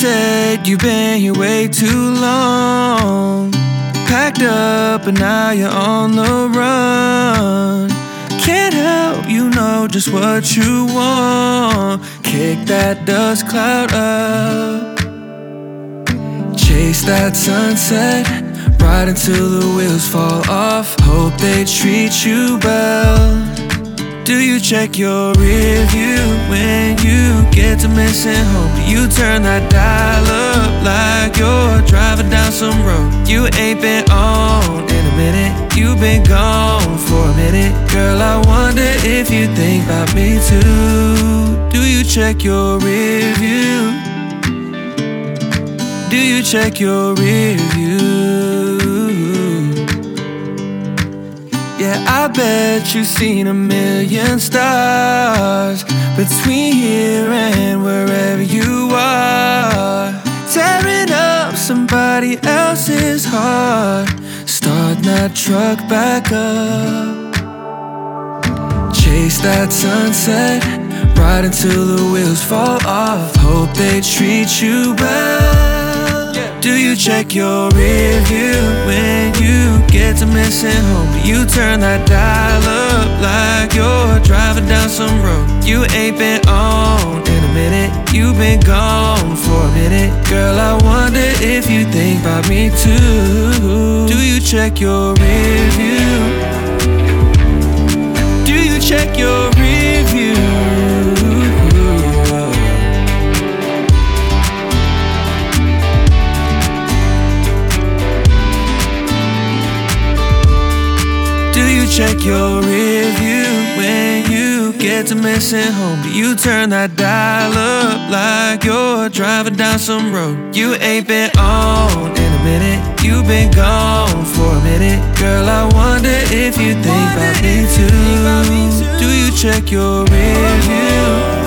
said you've been here way too long. Packed up and now you're on the run. Can't help you know just what you want. Kick that dust cloud up. Chase that sunset right until the wheels fall off. Hope they treat you well. Do you check your rear view when you get to missing home? Do you turn that dial up like you're driving down some road you ain't been on in a minute? You've been gone for a minute. Girl, I wonder if you think about me too. Do you check your rear view? Do you check your rear view? Yeah, I bet you've seen a million stars between here and wherever you are. Tearing up somebody else's heart, starting that truck back up. Chase that sunset right until the wheels fall off. Hope they treat you well. Do you check your rear view when you get to missing home? Do you turn that dial up like you're driving down some road you ain't been on in a minute? You've been gone for a minute. Girl, I wonder if you think about me too. Do you check your rear view? Do you check your rear view? Do you check your rear view when you get to missing home? Do you turn that dial up like you're driving down some road you ain't been on in a minute? You've been gone for a minute. Girl, I wonder if you think about me too. Do you check your rear view?